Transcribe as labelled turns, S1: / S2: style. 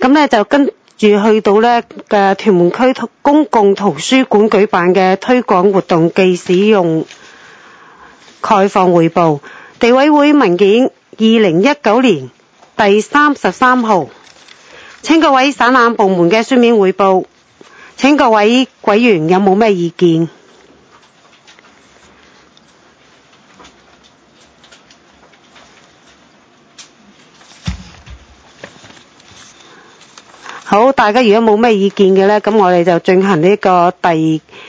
S1: 咁呢就跟住去到呢嘅屯門區公共圖書館舉辦嘅推廣活動暨使用概況匯報。地委會文件2019年第33號，請各位省覽部門嘅書面匯報。請各位委員有冇咩意見？好，大家如果冇咩意見嘅呢，咁我哋就進行呢個第